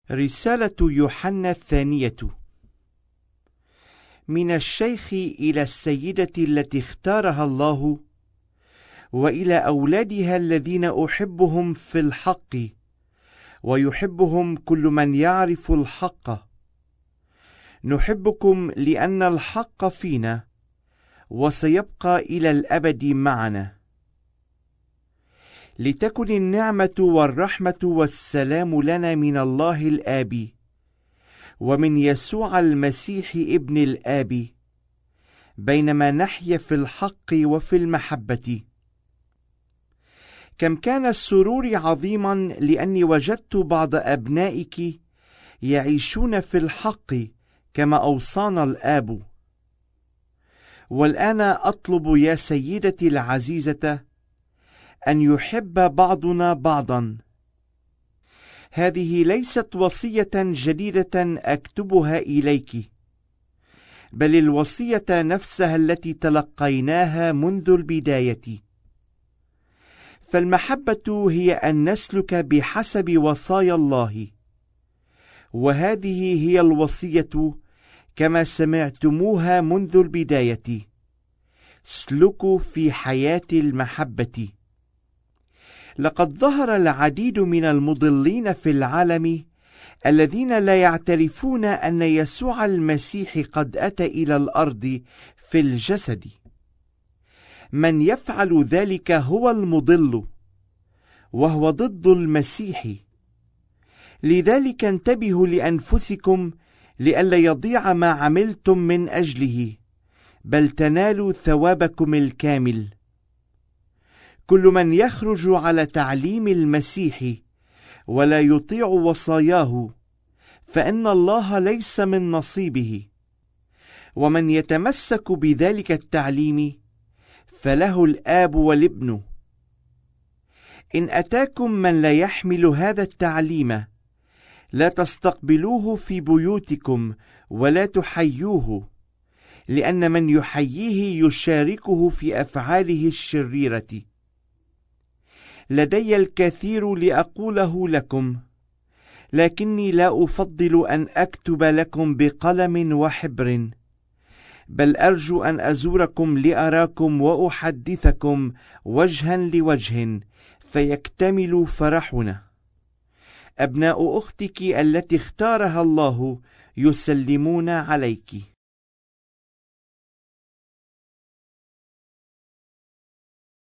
رسالة يوحنا الثانية. من الشيخ إلى السيدة التي اختارها الله، وإلى أولادها الذين أحبهم في الحق، ويحبهم كل من يعرف الحق. نحبكم لأن الحق فينا، وسيبقى إلى الأبد معنا. لتكن النعمة والرحمة والسلام لنا من الله الآب ومن يسوع المسيح ابن الآب، بينما نحيا في الحق وفي المحبة. كم كان السرور عظيما لأني وجدت بعض أبنائك يعيشون في الحق كما أوصانا الآب. والآن أطلب يا سيدتي العزيزة أن يحب بعضنا بعضا. هذه ليست وصية جديدة أكتبها إليك، بل الوصية نفسها التي تلقيناها منذ البداية. فالمحبة هي أن نسلك بحسب وصايا الله، وهذه هي الوصية كما سمعتموها منذ البداية: اسلكوا في حياة المحبة. لقد ظهر العديد من المضلين في العالم الذين لا يعترفون أن يسوع المسيح قد أتى إلى الأرض في الجسد. من يفعل ذلك هو المضل، وهو ضد المسيح. لذلك انتبهوا لأنفسكم لئلا يضيع ما عملتم من أجله، بل تنالوا ثوابكم الكامل. كل من يخرج على تعليم المسيح ولا يطيع وصاياه، فإن الله ليس من نصيبه. ومن يتمسك بذلك التعليم فله الآب والابن. إن أتاكم من لا يحمل هذا التعليم، لا تستقبلوه في بيوتكم ولا تحيوه، لأن من يحييه يشاركه في أفعاله الشريرة. لدي الكثير لأقوله لكم، لكني لا أفضل أن أكتب لكم بقلم وحبر، بل أرجو أن أزوركم لأراكم وأحدثكم وجها لوجه، فيكتمل فرحنا. أبناء أختك التي اختارها الله يسلمون عليك.